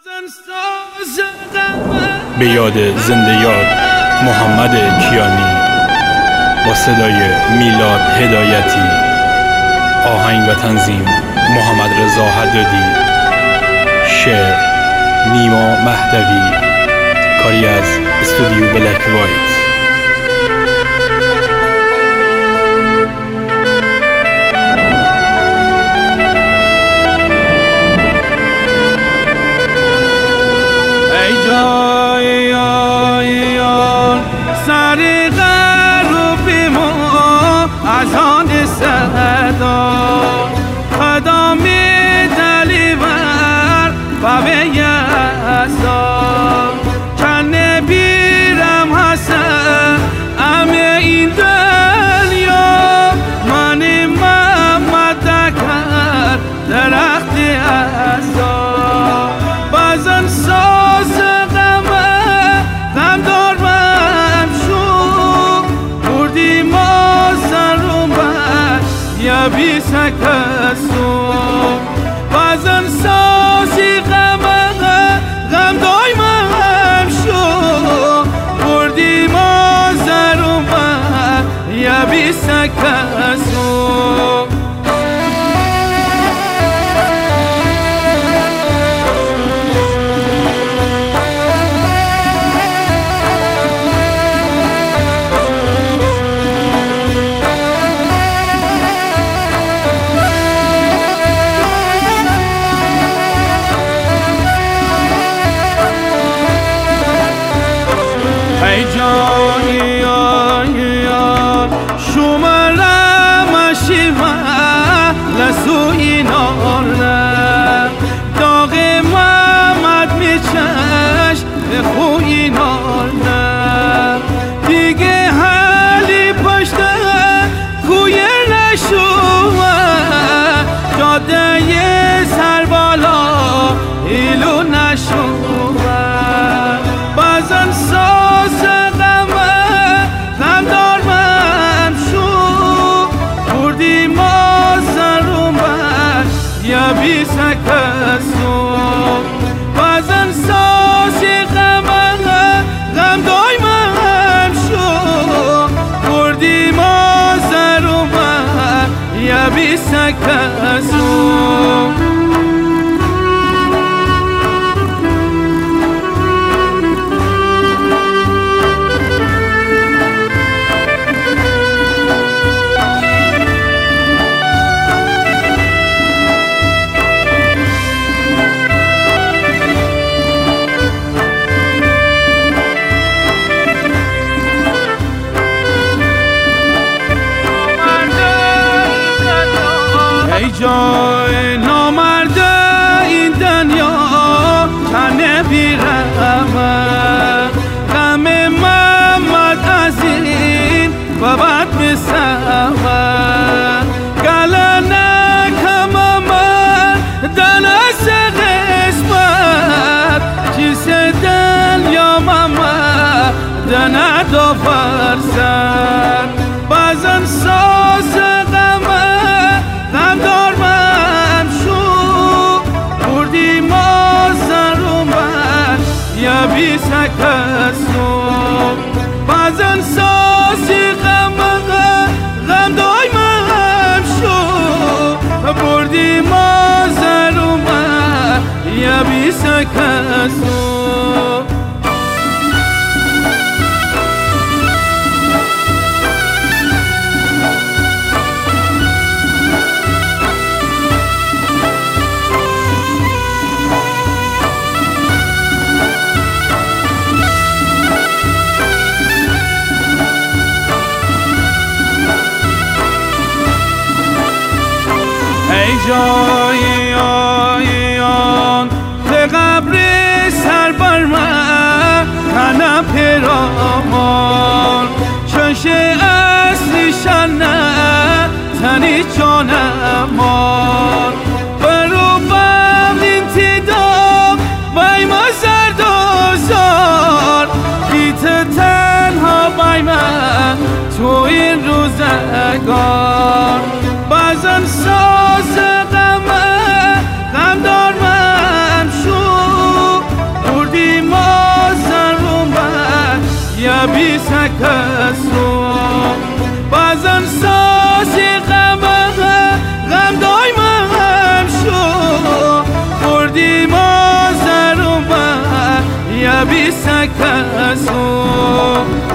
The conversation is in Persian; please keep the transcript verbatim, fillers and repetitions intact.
به یاد زنده یاد محمد کیانی با صدای میلاد هدایتی، آهنگ و تنظیم محمد رضا حدادی، شعر نیما مهدوی، کاری از استودیو بلک وایت. بی سکسو بازن سازی غم غم دایمم شو بردی ما زروم یا بی سکسو ای جانی آیان شمارم اشیوه لسوی نارم داغ محمد میچش به خوی نارم دیگه حالی پشته کوی نشوه جاده سر بالا ایلو نشوه بازن ساز یا بی سکسو بازن سازی غم غم دایمم شو بردی ما زروم یا بی سکسو ای جای نامرد این دنیا تنه بیرم غم محمد از این و بعد بسم گلنک من دن از قسمت چیز دل یا محمد دن دو فرسن بازن ساز غم دارم شو بردی ما زروم یا بی سکسو بازن سازی غم غم دایمم شو بردی ما زروم یا بی سکسو ای جای آیان به قبر سر بر من تنم پیرامان چنش اصلی شنه تنی جانمان برو بم انتدام بای ما زرد و زار بیت تنها بای من تو این روزگار بازن ساز غم غم دارم شو بی سکسو